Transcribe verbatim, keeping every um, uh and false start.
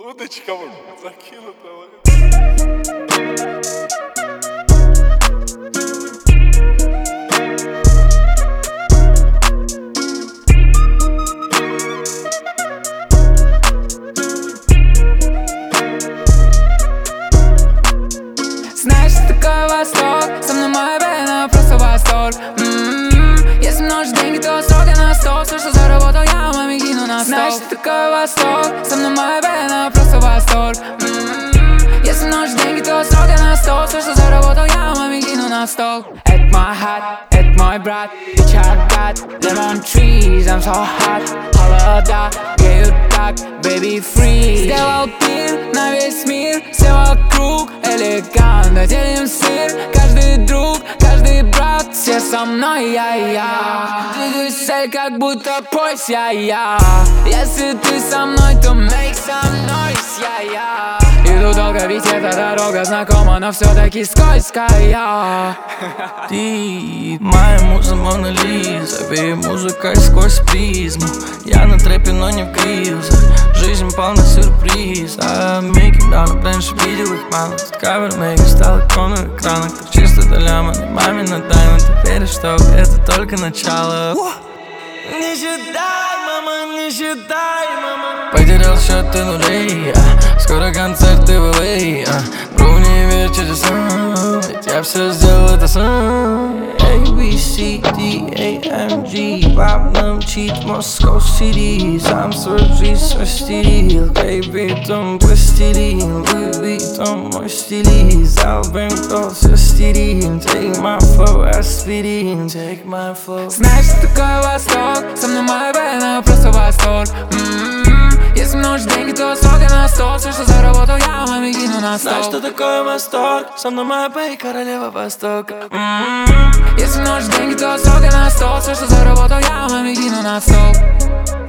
Удочка закинута. Знаешь, что такое Восток? Со мной моя пена, просто восторг. М-м-м. Если множишь деньги, то сроки на стол. Все, что заработал, я маме кину на стол. Знаешь, что такое Восток? Со мной моя пена, просто восторг. М-м-м. Если множишь деньги, то сроки на стол. Все, что заработал, я маме кину на стол. Это мой хат, это мой брат. Bitch, I got lemon trees, I'm so hot. Холода, греют так, baby free. Сделал пир на весь мир, все вокруг элегантно делим сыр. Каждый друг, каждый брат, все со мной, я-я. Двигаюсь цель, как будто пояс, я-я. Если ты со мной, то make some noise, я-я. Иду долго, ведь эта дорога знакома, но все-таки скользкая. Ты моя муза, Мона Лиза, вею музыкой сквозь призму. Я на трэпе, но не в гризах. Жизнь полна сюрпризов. Making down, раньше видел их мало. Тут кавермейк стал иконой экрана. Как чисто до ляма, маме на тайну. Ты веришь, что это только начало? Не считай, мама, не считай, мама. Потерял счеты нулей, а. Скоро концерты в эл эй, а. Бру, не верь чудесам, ведь я все сделал это сам. A, B, C, D, A, M, G. Пап нам чит, Moscow City. Сам свою жизнь состелил. Baby, там пластилин. Louis Vuitton мой стилист. Албем, кто все стерил. Take my flow, аспирин. Take my flow. Знаешь, что такое Восток? Со мной моя пена, просто восторг. М-м-м. Если множишь деньги, то сроки на стол. Все, что заработал, я маме кину на стол. Знаешь, что такое восторг? Со мной моя пей, королева Востока. М-м-м. Если множишь деньги, то сроки на стол. Все, что заработал, я маме кину на стол.